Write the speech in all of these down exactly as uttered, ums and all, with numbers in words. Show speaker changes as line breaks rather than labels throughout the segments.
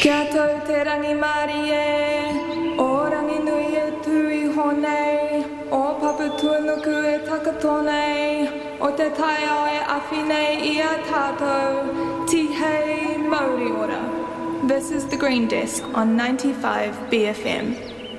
Kia tau te rangi mari e, o rangi nui e tui honei, o papu tuanuku e takatonei, o te tai ao e awhi nei i a tātou, tihei Māori ora. This is The Green Desk on ninety-five B F M.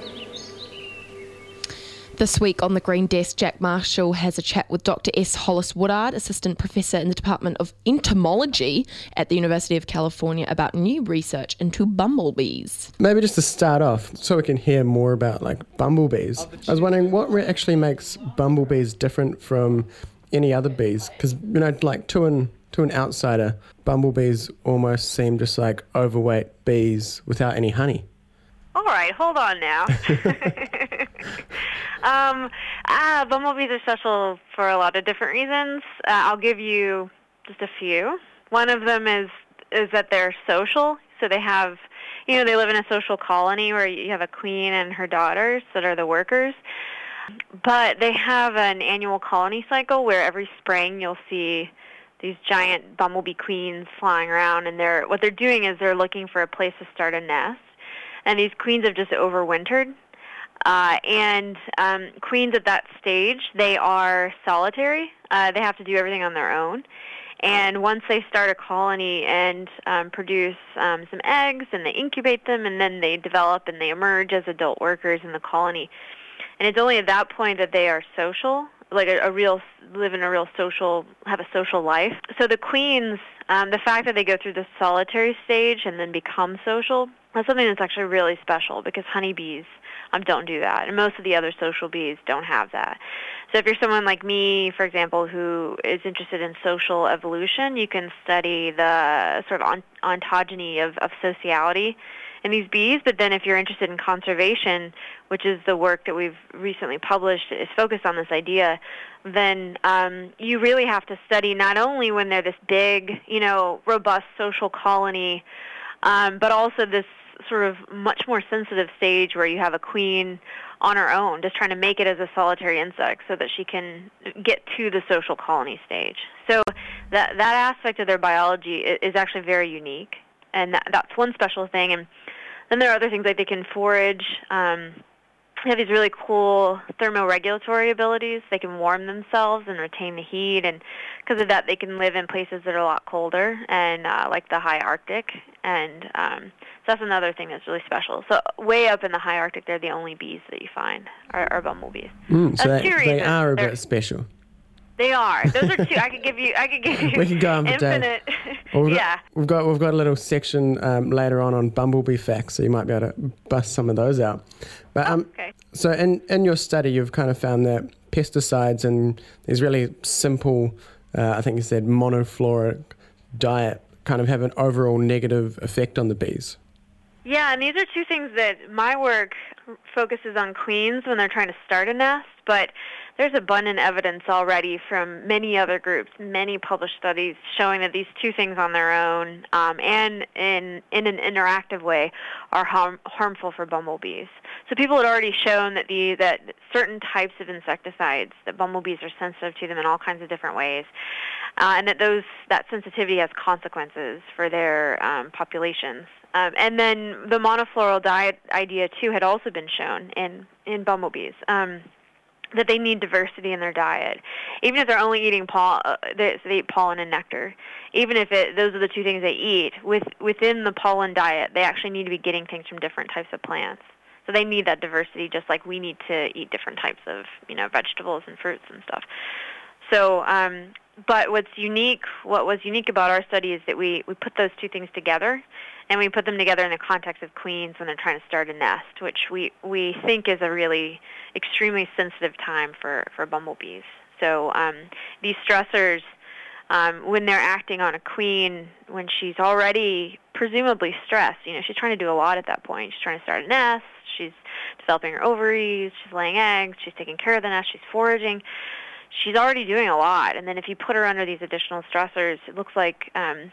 This week on The Green Desk, Jack Marshall has a chat with Doctor S. Hollis Woodard, Assistant Professor in the Department of Entomology at the University of California, about new research into bumblebees.
Maybe just to start off, so we can hear more about like bumblebees, I was wondering what re- actually makes bumblebees different from any other bees? Because, you know, like to an, to an outsider, bumblebees almost seem just like overweight bees without any honey.
All right, hold on now. um, ah, bumblebees are special for a lot of different reasons. Uh, I'll give you just a few. One of them is is that they're social. So they have, you know, they live in a social colony where you have a queen and her daughters that are the workers. But they have an annual colony cycle where every spring you'll see these giant bumblebee queens flying around, and they're what they're doing is they're looking for a place to start a nest. And these queens have just overwintered. Uh, and um, queens at that stage, they are solitary. Uh, they have to do everything on their own. And once they start a colony and um, produce um, some eggs, and they incubate them, and then they develop and they emerge as adult workers in the colony. And it's only at that point that they are social, like a, a real, live in a real social, have a social life. So the queens, um, the fact that they go through the solitary stage and then become social, that's something that's actually really special because honeybees um, don't do that, and most of the other social bees don't have that. So if you're someone like me, for example, who is interested in social evolution, you can study the sort of ont- ontogeny of, of sociality in these bees. But then if you're interested in conservation, which is the work that we've recently published, is focused on this idea, then um, you really have to study not only when they're this big, you know, robust social colony, um, but also this sort of much more sensitive stage where you have a queen on her own, just trying to make it as a solitary insect so that she can get to the social colony stage. So that that aspect of their biology is actually very unique, and that, that's one special thing. And then there are other things like they can forage. Um, they have these really cool thermoregulatory abilities. They can warm themselves and retain the heat, and because of that, they can live in places that are a lot colder, and uh, like the high Arctic. And um, so that's another thing that's really special. So way up in the high Arctic, they're the only bees that you find are, are bumblebees.
Mm, so
that's
they,
two
they
reasons.
are a
They're,
bit special.
They are. Those are two. I could give you. I could give you.
We can go on for
infinite.
Well, we've
yeah.
Got, we've got we've got a little section um, later on on bumblebee facts, so you might be able to bust some of those out. But um,
oh, okay.
So in in your study, you've kind of found that pesticides and these really simple, uh, I think you said monofloric diet, kind of have an overall negative effect on the bees.
Yeah, and these are two things that my work focuses on queens when they're trying to start a nest, but there's abundant evidence already from many other groups, many published studies showing that these two things on their own um, and in in an interactive way are harm, harmful for bumblebees. So people had already shown that the that certain types of insecticides, that bumblebees are sensitive to them in all kinds of different ways, uh, and that those that sensitivity has consequences for their um, populations. Um, and then the monofloral diet idea, too, had also been shown in, in bumblebees, um, that they need diversity in their diet. Even if they're only eating poll- uh, they, so they eat pollen and nectar, even if it, those are the two things they eat, with, within the pollen diet, they actually need to be getting things from different types of plants. So they need that diversity just like we need to eat different types of, you know, vegetables and fruits and stuff. So, um, but what's unique, what was unique about our study is that we, we put those two things together, and we put them together in the context of queens when they're trying to start a nest, which we, we think is a really extremely sensitive time for, for bumblebees. So um, these stressors, um, when they're acting on a queen, when she's already presumably stressed, you know, she's trying to do a lot at that point. She's trying to start a nest, she's developing her ovaries, she's laying eggs, she's taking care of the nest, she's foraging. She's already doing a lot, and then if you put her under these additional stressors, it looks like um,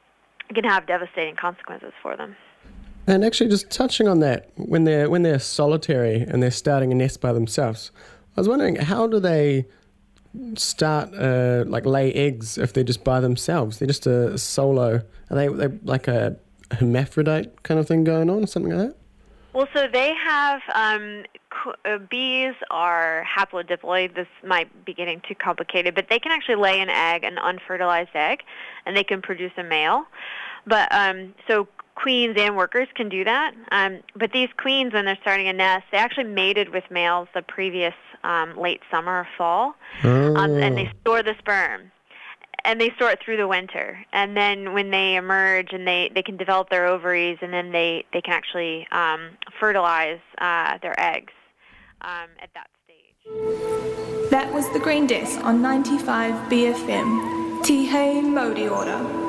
it can have devastating consequences for them.
And actually, just touching on that, when they're when they're solitary and they're starting a nest by themselves, I was wondering, how do they start uh, like lay eggs if they're just by themselves? They're just a solo. Are they, they like a hermaphrodite kind of thing going on, or something like that?
Well, so they have, um, uh, bees are haplodiploid. This might be getting too complicated, but they can actually lay an egg, an unfertilized egg, and they can produce a male. But um, so queens and workers can do that. Um, but these queens, when they're starting a nest, they actually mated with males the previous um, late summer or fall,
Oh.
um, and they store the sperm. And they store it through the winter. And then when they emerge and they, they can develop their ovaries, and then they, they can actually um, fertilize uh, their eggs um, at that stage.
That was The Green Desk on ninety-five B F M. Tihei Modi Order.